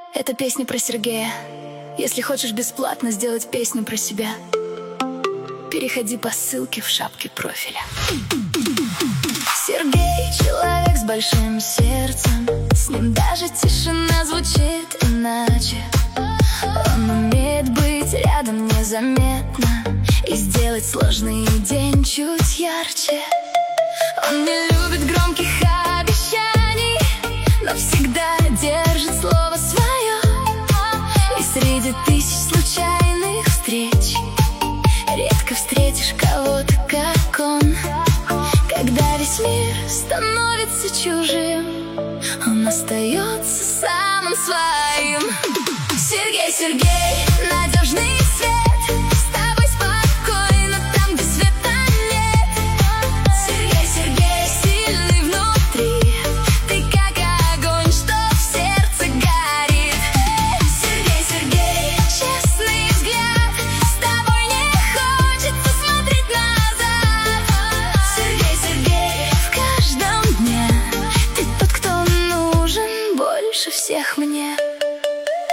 Это песня про Сергея. Если хочешь бесплатно сделать песню про себя, переходи по ссылке в шапке профиля. Сергей — человек с большим сердцем, с ним даже тишина звучит иначе. Он умеет быть рядом незаметно и сделать сложный день чуть ярче. Он не любит громких обещаний, но всегда держит слово свое. И среди тысяч случайных встреч редко встретишь кого-то, как он. Когда весь мир становится чужим, он остается самым своим. Сергей, Сергей, надежный свет, с тобой спокойно там, где света нет. Сергей, Сергей, сильный внутри, ты как огонь, что в сердце горит. Сергей, Сергей, честный взгляд, с тобой не хочется смотреть назад. Сергей, Сергей, в каждом дне ты тот, кто нужен больше всех мне.